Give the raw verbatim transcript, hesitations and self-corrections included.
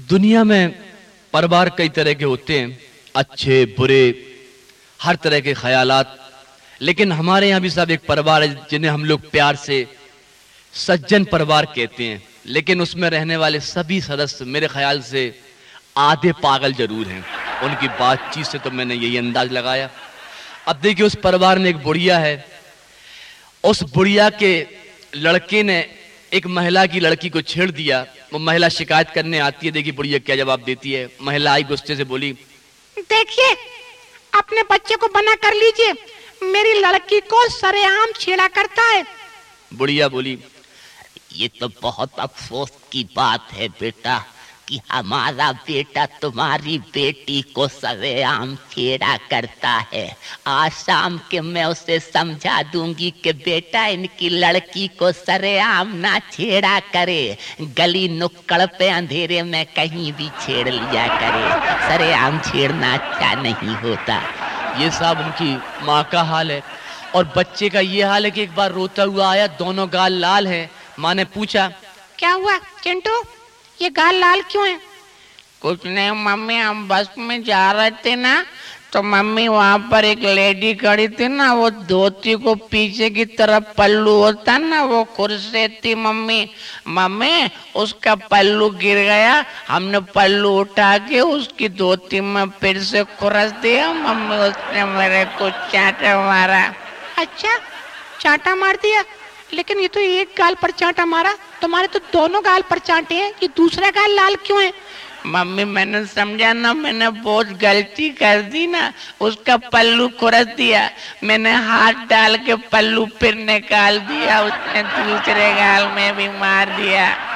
दुनिया में परिवार कई तरह के होते हैं, अच्छे बुरे, हर तरह के ख्यालात। लेकिन हमारे यहाँ भी सब एक परिवार है जिन्हें हम लोग प्यार से सज्जन परिवार कहते हैं। लेकिन उसमें रहने वाले सभी सदस्य मेरे ख्याल से आधे पागल जरूर हैं। उनकी बातचीत से तो मैंने यही अंदाज लगाया। अब देखिए, उस परिवार में एक बुढ़िया है। उस बुढ़िया के लड़के ने एक महिला की लड़की को छेड़ दिया। वो महिला शिकायत करने आती है। देखिए बुढ़िया क्या जवाब देती है। महिला आई गुस्से से बोली, देखिए अपने बच्चे को बना कर लीजिए, मेरी लड़की को सरेआम छेड़ा करता है। बुढ़िया बोली, ये तो बहुत अफसोस की बात है बेटा कि हमारा बेटा तुम्हारी बेटी को सरेआम छेड़ा करता है। आज शाम के मैं उसे समझा दूंगी कि बेटा इनकी लड़की को सरेआम ना छेड़ा करे, गली नुक्कड़ पे अंधेरे में कहीं भी छेड़ लिया करे। सरेआम छेड़ना अच्छा नहीं होता। ये सब उनकी माँ का हाल है। और बच्चे का ये हाल है कि एक बार रोता हुआ आया, दोनों गाल लाल हैं। माँ ने पूछा, क्या हुआ चिंटू, ये गाल लाल क्यों है? कुछ नहीं मम्मी, हम बस में जा रहे थे ना, तो मम्मी वहाँ पर एक लेडी खड़ी थी ना, वो धोती को पीछे की तरफ पल्लू होता ना, वो कुर्सी थी मम्मी। मम्मी उसका पल्लू गिर गया, हमने पल्लू उठा के उसकी धोती में फिर से खुरस दिया। मम्मी उसने मेरे को चांटा मारा। अच्छा, चांटा मार दिया? लेकिन ये तो एक गाल पर चांटा मारा, तुम्हारे तो दोनों गाल पर चांटे हैं, ये दूसरा गाल लाल क्यों है? मम्मी मैंने समझा ना, मैंने बहुत गलती कर दी ना, उसका पल्लू खुरस दिया। मैंने हाथ डाल के पल्लू फिर निकाल दिया, उसने दूसरे गाल में भी मार दिया।